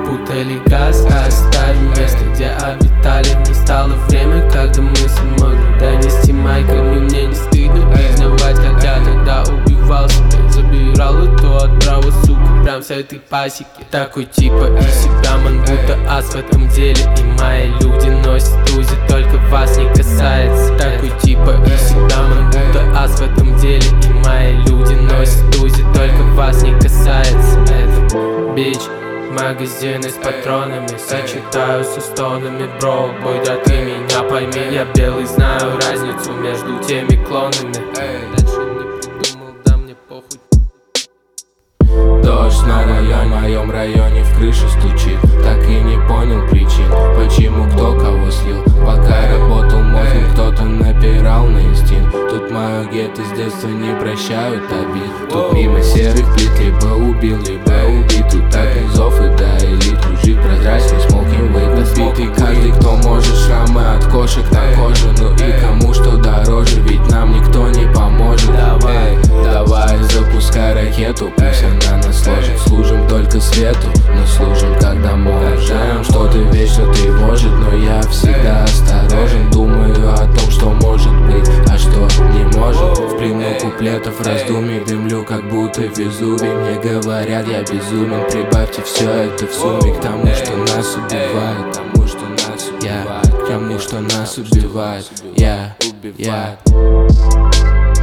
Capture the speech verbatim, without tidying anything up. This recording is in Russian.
перепутали газ, оставим место, где обитали. Настало время, когда мы смогли донести майками. Мне не стыдно признавать, как я тогда убивал себя. Забирал эту отраву, сука, прям с этой пасеки. Такой типа из себя ман, будто ас в этом деле. И мои люди носят узи, только вас не касается. Такой типа из себя ман, будто ас в этом деле. И мои люди носят узи, только вас не касается. Это бич, магазины с патронами, сочетаю со стонами, бро. Бой, да ты меня пойми, я белый, знаю разницу между теми клонами. Дальше не придумал, да мне похуй. Дождь снова на моем районе в крышу стучит. Так и не понял причин, почему кто кого слил. Пока работал мозгом, кто-то напирал на инстинкт. Тут мое гетто с детства не прощают обид. Тут мимо серых плит либо убил, либо убит. Тут так низов и до элит кружит прозрачный смокинг вейт. Разбитый каждый, кто может, шрамы от кошек на коже. Ну и кому что дороже, ведь нам никто не поможет. Давай, давай, запускай ракету, пусть она нас сложит. Служим только свету, но служим когда можем. Что-то вечно тревожит, но я всегда осторожен. Думаю о том, что может быть, а что не может. В плену куплетов раздумий дымлю, как будто Везувий. Мне говорят, я безумен, прибавьте все это в сумме к тому, что нас убивает. Тому, что нас убивает, к тому, что нас убивает. Я, я